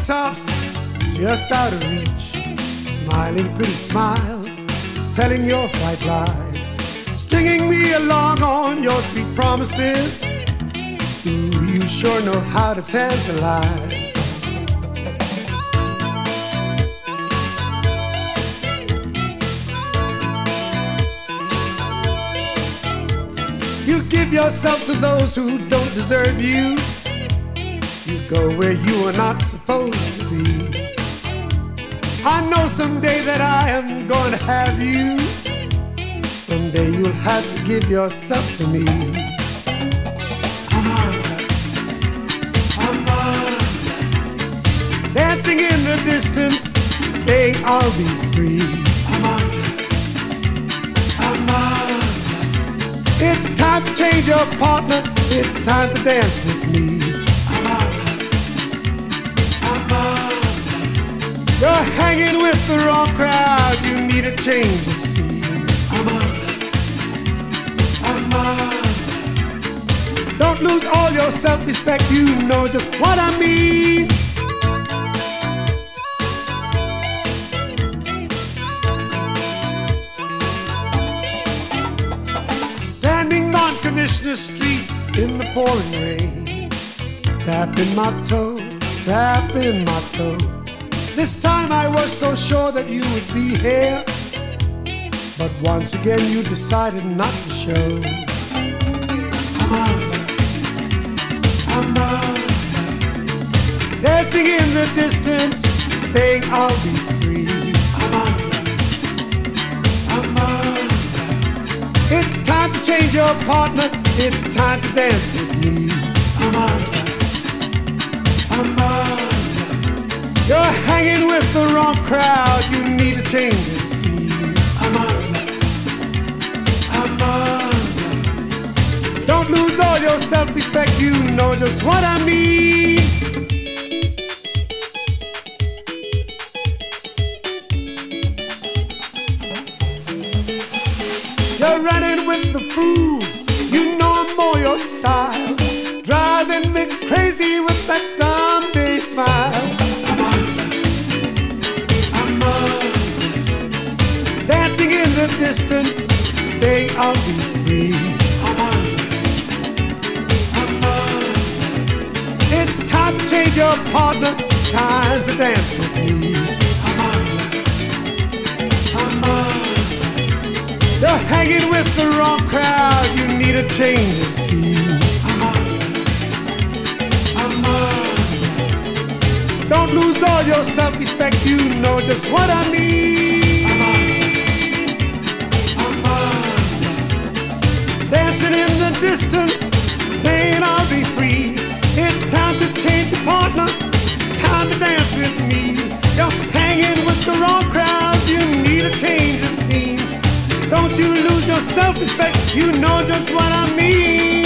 tops just out of reach, smiling pretty smiles, telling your white lies, stringing me along on your sweet promises. Do you sure know how to tantalize? You give yourself to those who don't deserve you. You go where you are not supposed to be. I know someday that I am going to have you. Someday you'll have to give yourself to me. Dancing in the distance, saying I'll be free. It's time to change your partner. It's time to dance with me. You're hanging with the wrong crowd. You need a change of scene. Don't lose all your self-respect. You know just what I mean. Standing on Commissioner Street in the pouring rain, tapping my toe, tapping my toe. This time I was so sure that you would be here, but once again you decided not to show. Dancing in the distance, saying I'll be free. It's time to change your partner. It's time to dance with me. You're hanging with the wrong crowd. You need a change of scene. Don't lose all your self-respect. You know just what I mean. You're running with the fools. You know I'm more your style. Driving me crazy with that someday smile. Dancing in the distance, saying I'll be free. It's time to change your partner. Time to dance with me. You're hanging with the wrong crowd. You need a change of scene. Don't lose all your self-respect. You know just what I mean. Dancing in the distance, saying I'll be free. It's time to change your partner. Time to dance with me. You're hanging with the wrong crowd. You need a change of scene. Don't you lose your self-respect. You know just what I mean.